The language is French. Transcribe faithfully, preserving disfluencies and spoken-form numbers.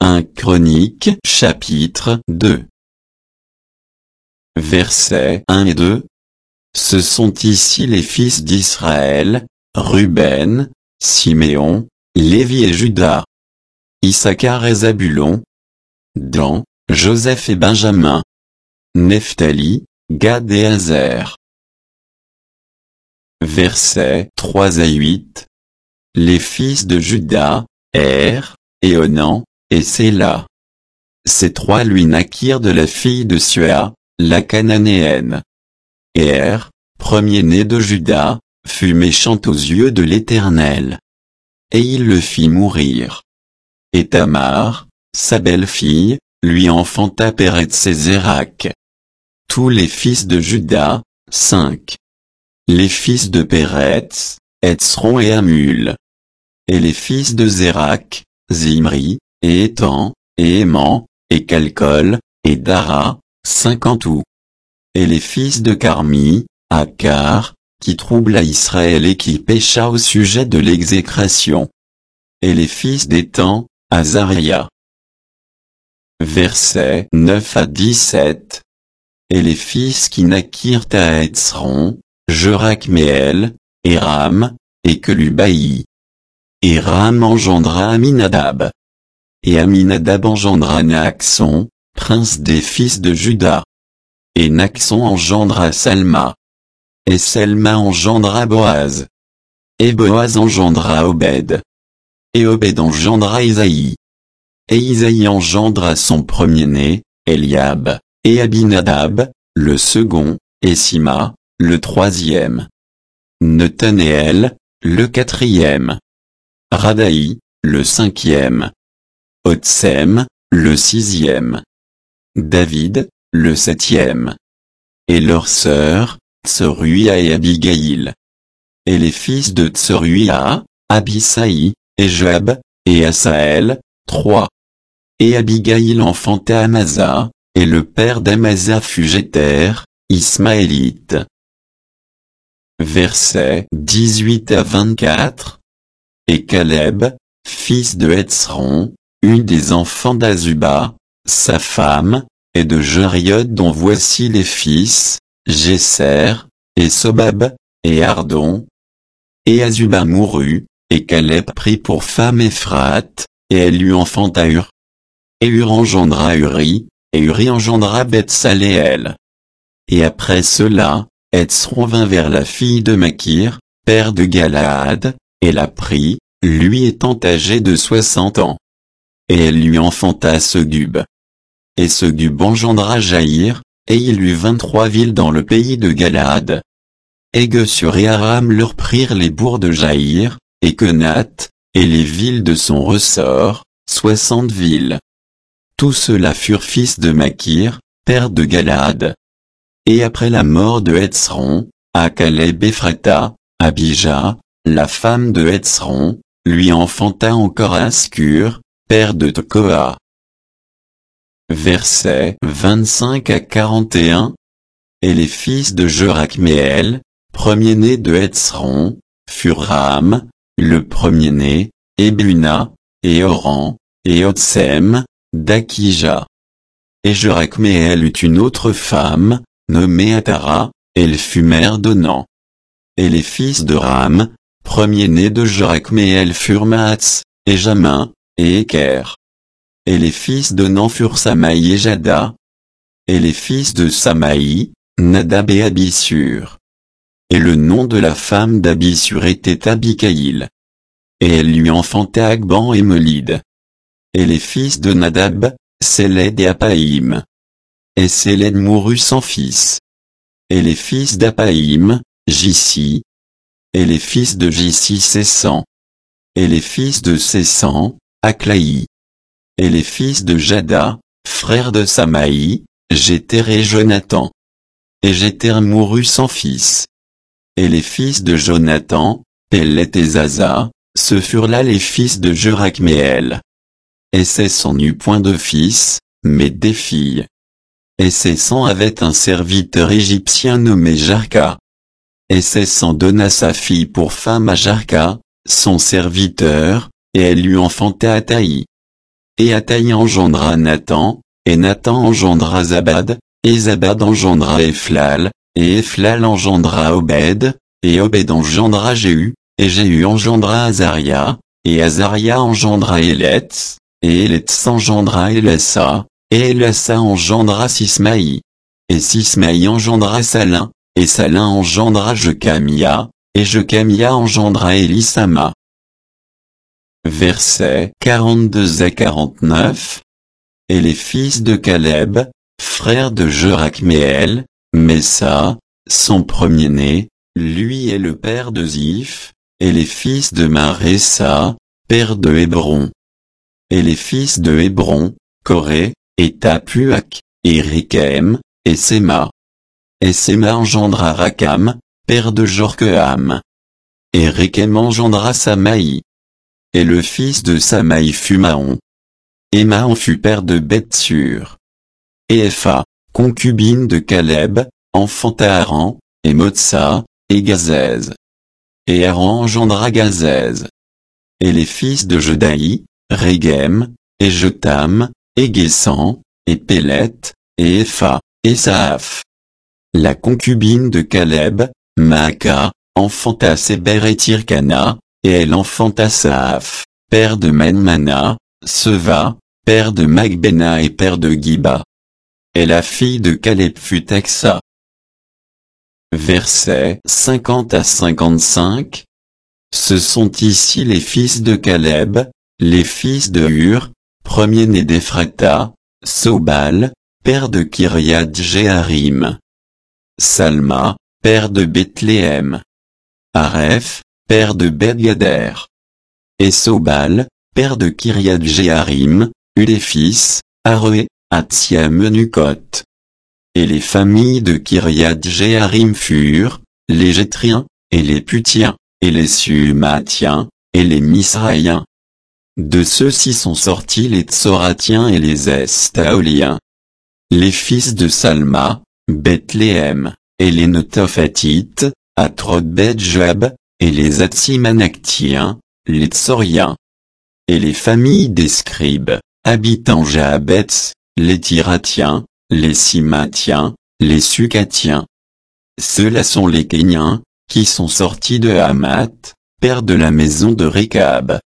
un Chroniques chapitre deux. Versets un et deux. Ce sont ici les fils d'Israël, Ruben, Siméon, Lévi et Juda. Issachar et Zabulon. Dan, Joseph et Benjamin. Nephtali, Gad et Aser. Versets trois à huit. Les fils de Juda, Er, et Onan, et Séla. Ces trois lui naquirent de la fille de Sua, la Cananéenne. Et Er, premier-né de Juda, fut méchant aux yeux de l'Éternel. Et il le fit mourir. Et Tamar, sa belle-fille, lui enfanta Péretz et Zérak. Tous les fils de Juda, cinq. Les fils de Péretz, Hetzron et Hamul. Et les fils de Zérak, Zimri, et Étan, et Éman, et Calcol, et Dara, cinq en tout. Et les fils de Carmi, Akar, qui troubla Israël et qui pécha au sujet de l'exécration. Et les fils d'Étan, Azaria. Versets neuf à dix-sept. Et les fils qui naquirent à Hetzron, Jerakméel, et Ram, et Kelubaï. Et Ram engendra Aminadab. Et Aminadab engendra Naxon, prince des fils de Juda. Et Naxon engendra Salma. Et Salma engendra Boaz. Et Boaz engendra Obed. Et Obed engendra Isaïe. Et Isaïe engendra son premier-né, Eliab, et Abinadab, le second, et Sima, le troisième. Nethanéel, le quatrième. Radaï, le cinquième. Otsem, le sixième. David, le septième. Et leurs sœurs, Tseruia et Abigaïl. Et les fils de Tseruia, Abisaï, et Joab, et Asaël, trois. Et Abigaïl enfanta Amasa, et le père d'Amasa fut Jéter, Ismaélite. Versets dix-huit à vingt-quatre. Et Caleb, fils de Hetzron, eut des enfants d'Azuba, sa femme, et de Jériod dont voici les fils, Jesser, et Sobab, et Ardon. Et Azuba mourut, et Caleb prit pour femme Ephrate, et elle lui enfanta Hur. Et Hur engendra Uri, et Uri engendra Bethsaléel. Et après cela, Hetzron vint vers la fille de Makir, père de Galaad, et la prit, lui étant âgé de soixante ans. Et elle lui enfanta Segub. Et Segub engendra Jaïr, et il eut vingt-trois villes dans le pays de Galaad. Et Geshur et Aram leur prirent les bourgs de Jaïr, et Kenath, et les villes de son ressort, soixante villes. Tous ceux-là furent fils de Makir, père de Galaad. Et après la mort de Hetzron, à Caleb Ephrata, Abijah, la femme de Hetzron, lui enfanta encore Ascur, père de Tekoa. Versets vingt-cinq à quarante et un. Et les fils de Jerakméel, premier-né de Hetzron, furent Ram, le premier-né, et Buna, et Oran, et Otsem, d'Akija. Et Jerakméel eut une autre femme, nommée Atara, elle fut mère d'Onan. Et les fils de Ram, premier-né de Jerakméel furent Maats, et Jamin, et Éker. Et les fils d'Onan furent Samaï et Jada. Et les fils de Samaï, Nadab et Abissur. Et le nom de la femme d'Abissur était Abicaïl. Et elle lui enfanta Agban et Molid. Et les fils de Nadab, Séled et Apaïm. Et Séled mourut sans fils. Et les fils d'Apaïm, Jissi. Et les fils de Jissi Sessan. Et les fils de Sessan, Aklaï. Et les fils de Jada, frère de Samaï, Jéter et Jonathan. Et Jéter mourut sans fils. Et les fils de Jonathan, Pellet et Zaza, ce furent là les fils de Jerakméel. Et Sessan n'eut point de fils, mais des filles. Et Sessan avait un serviteur égyptien nommé Jarka. Et Sessan donna sa fille pour femme à Jarka, son serviteur, et elle lui enfanta Ataï. et Ataï engendra Nathan, et Nathan engendra Zabad, et Zabad engendra Ephlal, et Ephlal engendra Obed, et Obed engendra Jéhu, et Jéhu engendra Azaria, et Azaria engendra Életz, et Életz engendra Élassa, et Élassa engendra Sismaï. Et Sismaï engendra Salin, et Salin engendra Jecamia, et Jecamia engendra Élissama. Versets quarante-deux à quarante-neuf. Et les fils de Caleb, frère de Jerakhméel, Messa, son premier-né, lui est le père de Ziph, et les fils de Maressa, père de Hébron. Et les fils de Hébron, Coré, et Tapuak, et Rékem, et Séma. Et Séma engendra Rakam, père de Jorkeam. Et Rékem engendra Samaï. Et le fils de Samaï fut Mahon. Et Mahon fut père de Bethsur. Et Epha, concubine de Caleb, enfanta Haran, et Motsa, et Gazèz. Et Haran engendra Gazèz. Et les fils de Jedaï, Régem, et Jotam, et Guessan, et Pélet, et Epha, et Saaph. La concubine de Caleb, Maaka, enfanta Séber et Tirkana, et elle enfanta Saaph, père de Menmana, Seva, père de Magbena et père de Giba. Et la fille de Caleb fut Aksa. Versets cinquante à cinquante-cinq. Ce sont ici les fils de Caleb, les fils de Hur, premier-né d'Ephrata, Sobal, père de Kiriath Jéarim. Salma, père de Bethléem. Areph, père de Beth-Gader. Et Sobal, père de Kiriath Jéarim, eut des fils, Aroé, Atsia Menukot. Et les familles de Kiriath Jéarim furent, les Jétriens, et les Putiens, et les Sumatiens, et les Misraïens. De ceux-ci sont sortis les Tsoratiens et les Estaoliens. Les fils de Salma, Bethléem, et les Netophatites, Atrod-Beth-Joab, et les Atsimanactiens, les Tsoriens. Et les familles des scribes, habitant Jahabetz, les Tiratiens, les Simatiens, les Sucatiens. Ceux-là sont les Kéniens, qui sont sortis de Hamath, père de la maison de Récab.